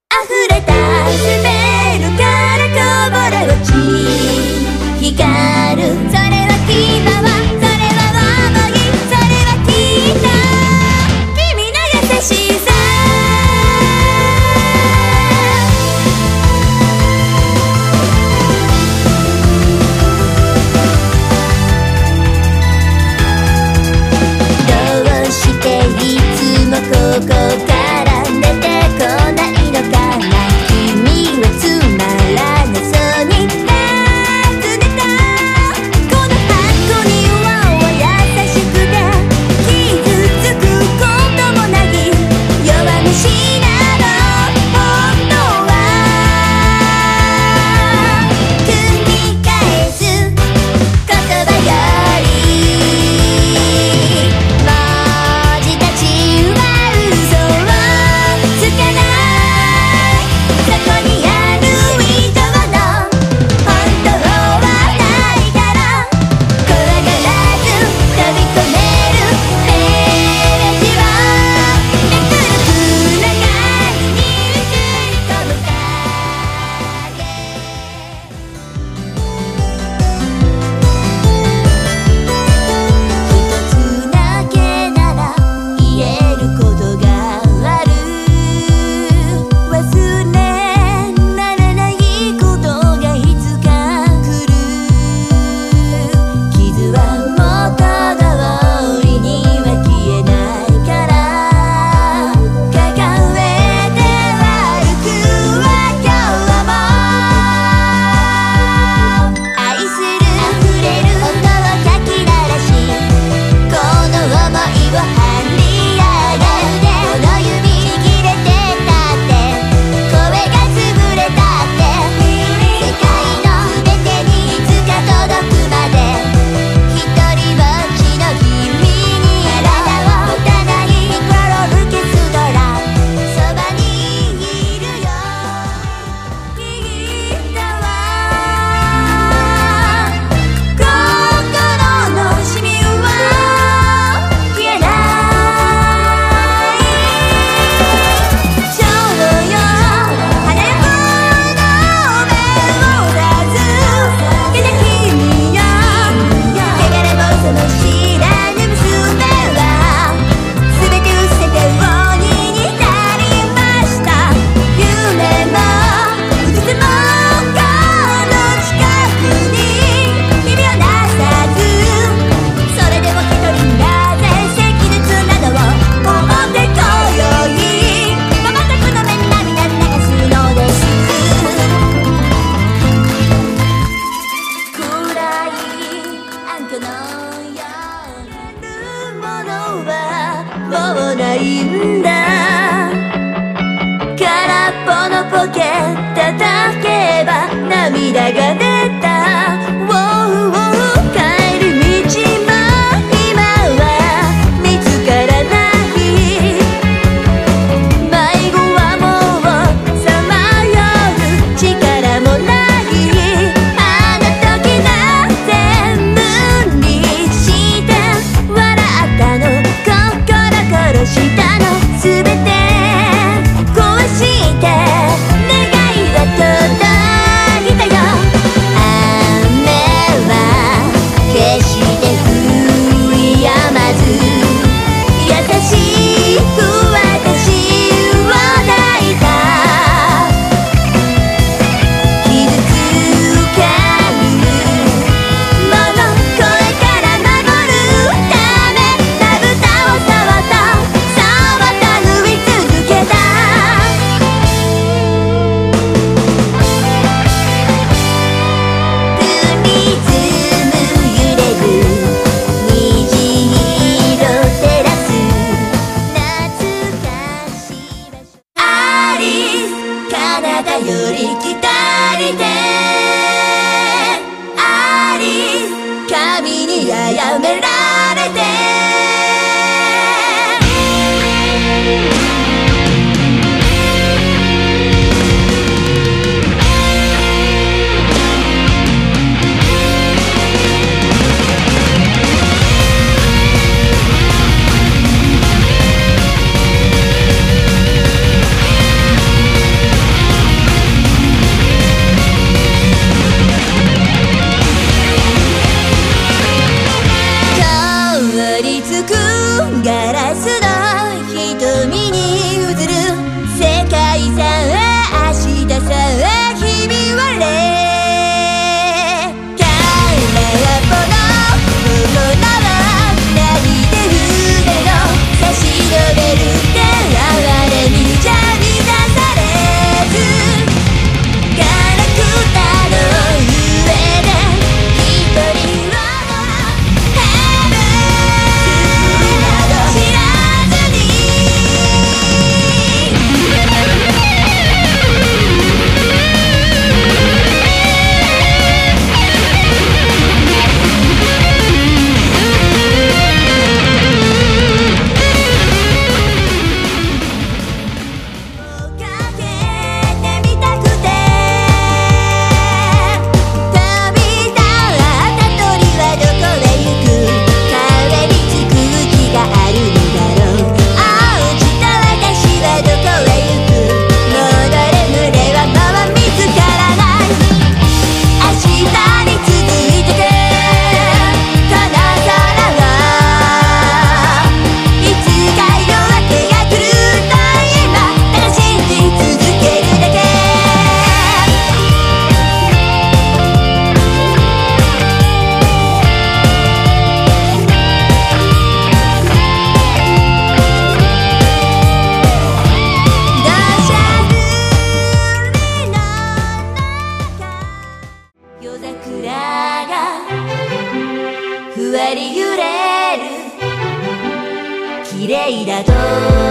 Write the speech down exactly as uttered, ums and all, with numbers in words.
溢れたスペルからこぼれ落ち光る。それは今は、それは思い、それはきっと君の優しさ。どうしていつもここから出てこないのかな。君はつまらなそうになってた。この箱には優しくて傷つくこともない弱虫なの本当は。繰り返す言葉より文字たちは嘘をつかない。そこにある以上の本当はないから、怖がらず飛び込めるページをめくる。暗がりに映り込む影。一つだけなら言えることがある。忘れられないことがいつか来る。傷は元通りには消えないから、抱えて歩くわ今日も。愛する溢れる音をかき鳴らし、この想いを張り上げて、この指ちぎれてたって声が潰れたって、世界の全てにいつか届くまで一人ぼっちの君に体を持たない転ぶキスドラ、そばにいるよきっとは。心のシミは消えない。そうよ華やかな目を出すけど君よ、汚れもその知らぬ娘は全て捨てて鬼になりました。夢もいくつもこの近くに君をなさず、それでも一人なぜ赤熱などを持ってこよいまばたきの目に涙流すのです。暗い暗渠のようになるものはもうないんだ。空っぽのポケ叩けば涙が出た。ウォーウォー帰り道も今は見つからない。迷子はもうさまよう力もない。あの時なぜ無理して笑ったの、心殺したの、全て壊して願いは届いたよ。雨は決して降り止まず、優しく私を抱いた。傷つけるものこれから守るため、まぶたをそっとそっと縫い続けた。プリズム揺れる虹色照らす懐かしい場所。アリス彼方より来たりて、アリス神にあやめられて。 イだと